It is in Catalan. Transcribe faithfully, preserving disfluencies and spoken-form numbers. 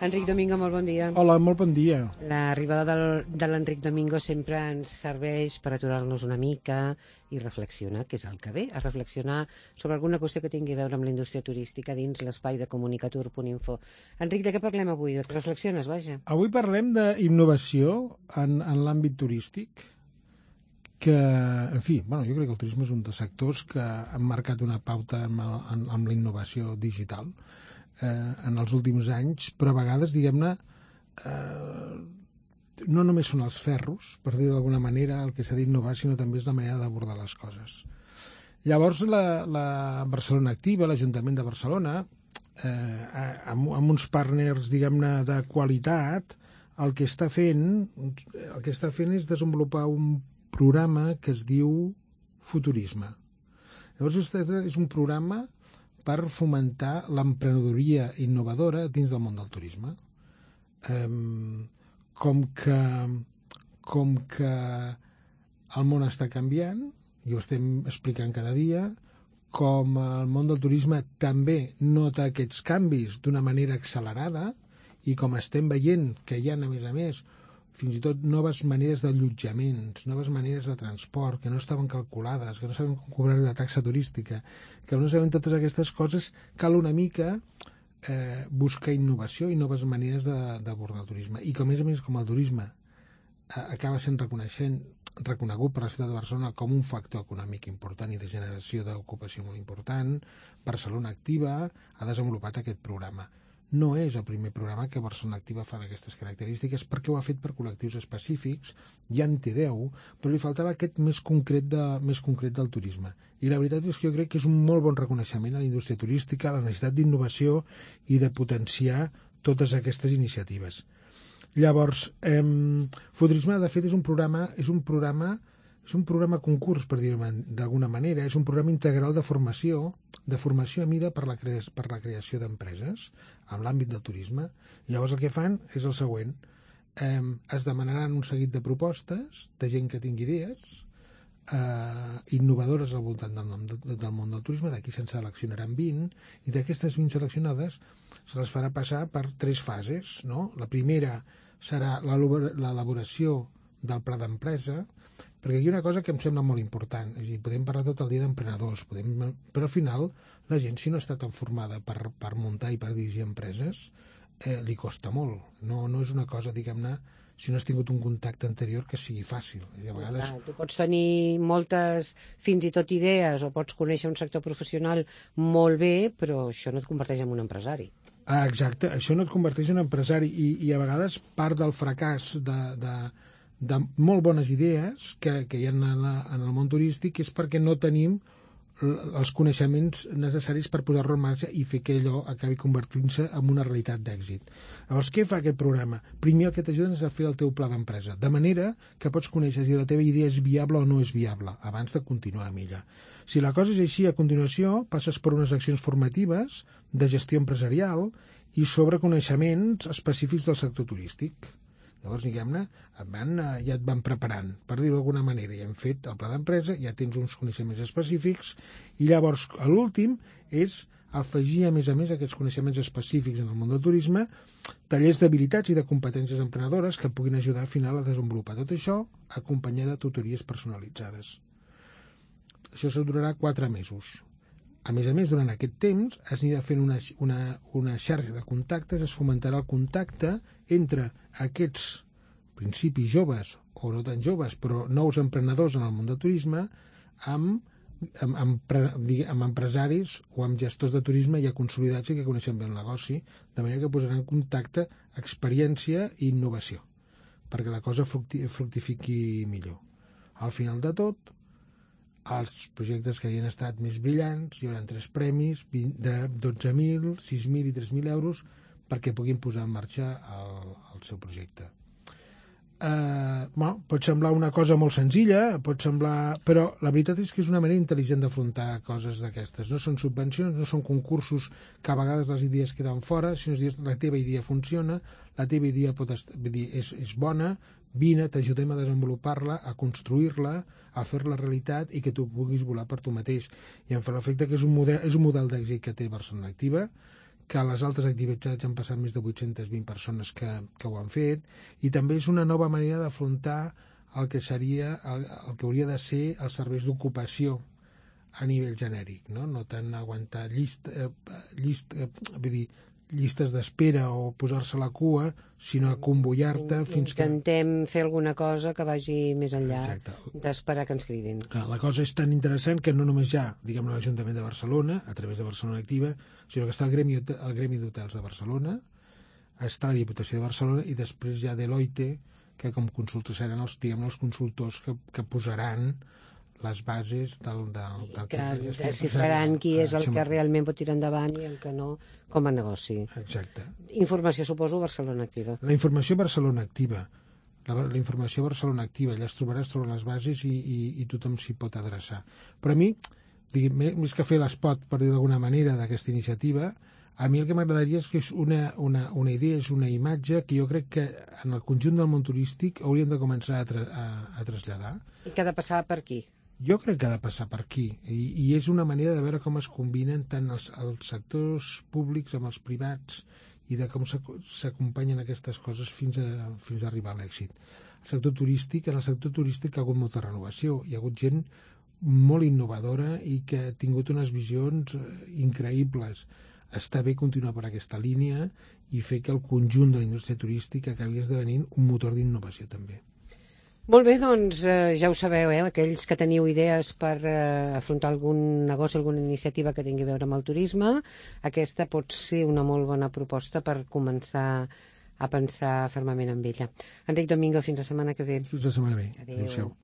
Enric Domingo, molt bon dia. Hola, molt bon dia. L'arribada del, de l'Enric Domingo sempre ens serveix per aturar-nos una mica i reflexionar, que és el que ve, a reflexionar sobre alguna qüestió que tingui a veure amb la indústria turística dins l'espai de comunicatur punt info. Enric, de què parlem avui? De què reflexiones, vaja? Avui parlem d'innovació en, en l'àmbit turístic, que, en fi, bueno, jo crec que el turisme és un dels sectors que han marcat una pauta amb, amb, amb la innovació digital eh, en els últims anys, però a vegades, diguem-ne, eh, no només són els ferros, per dir d'alguna manera, el que s'ha d'innovar, sinó també és la manera d'abordar les coses. Llavors, la, la Barcelona Activa, l'Ajuntament de Barcelona, eh, amb, amb uns partners, diguem-ne, de qualitat, el que està fent, el que està fent és desenvolupar un programa que es diu Futurisme. Llavors, és un programa per fomentar l'emprenedoria innovadora dins del món del turisme. Eh, com que, com que el món està canviant, i ho estem explicant cada dia, com el món del turisme també nota aquests canvis d'una manera accelerada, i com estem veient que hi ha, a més a més, fins i tot noves maneres d'allotjaments, noves maneres de transport, que no estaven calculades, que no sabem com cobrar la taxa turística, que no sabem totes aquestes coses, cal una mica eh, buscar innovació i noves maneres d'abordar el turisme. I com, a més a més, com el turisme eh, acaba sent reconeixent, reconegut per la ciutat de Barcelona com un factor econòmic important i de generació d'ocupació molt important, Barcelona Activa ha desenvolupat aquest programa. No és el primer programa que Barcelona Activa fa d'aquestes característiques, perquè ho ha fet per col·lectius específics, ja en té deu, però li faltava aquest més concret, de, més concret del turisme. I la veritat és que jo crec que és un molt bon reconeixement a la indústria turística, a la necessitat d'innovació i de potenciar totes aquestes iniciatives. Llavors, eh, Futurisme, de fet, és un programa, és un programa És un programa concurs, per dir-ho d'alguna manera, és un programa integral de formació, de formació a mida per la, cre per la creació d'empreses en l'àmbit del turisme. I llavors el que fan és el següent. Eh, es demanaran un seguit de propostes de gent que tingui idees eh, innovadores al voltant del, nom, del món del turisme. D'aquí se'n seleccionaran vint, i d'aquestes vint seleccionades se les farà passar per tres fases, no? La primera serà l'elaboració del pla d'empresa, perquè aquí hi ha una cosa que em sembla molt important, és a dir, podem parlar tot el dia d'emprenedors, podem... però al final la gent, si no està tan formada per, per muntar i per dirigir empreses, eh, li costa molt. No, no és una cosa, diguem-ne, si no has tingut un contacte anterior, que sigui fàcil. I a vegades... Clar, tu pots tenir moltes, fins i tot idees, o pots conèixer un sector professional molt bé, però això no et converteix en un empresari. Ah, exacte, això no et converteix en un empresari, i, i a vegades part del fracàs de... de de molt bones idees que, que hi ha en, la, en el món turístic és perquè no tenim els coneixements necessaris per posar-lo en marxa i fer que allò acabi convertint-se en una realitat d'èxit. Llavors, què fa aquest programa? Primer el que t'ajuden és a fer el teu pla d'empresa, de manera que pots conèixer si la teva idea és viable o no és viable, abans de continuar amb ella. Si la cosa és així, a continuació passes per unes accions formatives de gestió empresarial i sobre coneixements específics del sector turístic. Llavors, diguem-ne, ja et van preparant, per dir-ho d'alguna manera, ja hem fet el pla d'empresa, ja tens uns coneixements específics, i llavors, a l'últim, és afegir, a més a més, aquests coneixements específics en el món del turisme, tallers d'habilitats i de competències emprenedores que puguin ajudar al final a desenvolupar tot això, acompanyat de tutories personalitzades. Això durarà quatre mesos. A més a més, durant aquest temps es anirà fent una, una, una xarxa de contactes, es fomentarà el contacte entre aquests principis joves, o no tan joves, però nous emprenedors en el món del turisme, amb, amb, amb, amb empresaris o amb gestors de turisme ja consolidats i que coneixen bé el negoci, de manera que posaran en contacte experiència i innovació, perquè la cosa fructi, fructifiqui millor. Al final de tot, els projectes que havien estat més brillants, hi haurà tres premis de dotze mil, sis mil i tres mil euros perquè puguin posar en marxa el, el seu projecte. Eh, bueno, pot semblar una cosa molt senzilla, pot semblar... però la veritat és que és una manera intel·ligent d'afrontar coses d'aquestes. No són subvencions, no són concursos que a vegades les idees queden fora, sinó que la teva idea funciona, la teva idea pot est... dir, és, és bona, vine, t'ajudem a desenvolupar-la, a construir-la, a fer-la realitat i que tu puguis volar per tu mateix. I em fa l'efecte que és un model, és un model d'èxit que té Barcelona Activa, que a les altres activitats han passat més de vuit-centes vint persones que, que ho han fet, i també és una nova manera d'afrontar el que seria, el, el que hauria de ser els serveis d'ocupació a nivell genèric, no, no tant aguantar llist, eh, llist, eh, vull dir, llistes d'espera o posar-se a la cua, sinó a convoiar-te fins que... Intentem fer alguna cosa que vagi més enllà Exacte. d'esperar que ens cridin. La cosa és tan interessant que no només hi ha, diguem, l'Ajuntament de Barcelona, a través de Barcelona Activa, sinó que està el Gremi, el Gremi d'Hotels de Barcelona, està la Diputació de Barcelona i després hi ha Deloitte, que com consultors seran els, diguem, els consultors que, que posaran les bases del, del, del que que descifraran qui és el que realment pot tirar endavant i el que no com a negoci. Exacte. Informació, suposo, Barcelona Activa. La informació Barcelona Activa. La, la informació Barcelona Activa. Allà es trobaràs, troben les bases i, i, i tothom s'hi pot adreçar. Però a mi, diguem, més que fer l'espot, per dir d'alguna manera, d'aquesta iniciativa, a mi el que m'agradaria és que és una, una, una idea, és una imatge que jo crec que en el conjunt del món turístic hauríem de començar a, tra a, a traslladar. I que ha de passar per aquí? Jo crec que ha de passar per aquí, i, i és una manera de veure com es combinen tant els, els sectors públics amb els privats i de com s'acompanyen aquestes coses fins a, fins a arribar a l'èxit. El sector turístic, en el sector turístic ha hagut molta renovació, hi ha hagut gent molt innovadora i que ha tingut unes visions increïbles. Està bé continuar per aquesta línia i fer que el conjunt de la indústria turística acabi esdevenint un motor d'innovació també. Molt bé, doncs eh, ja ho sabeu, eh? Aquells que teniu idees per eh, afrontar algun negoci, alguna iniciativa que tingui a veure amb el turisme, aquesta pot ser una molt bona proposta per començar a pensar fermament en ella. Enric Domingo, fins la setmana que ve. Fins la setmana que ve. Adéu. Adéu-siau.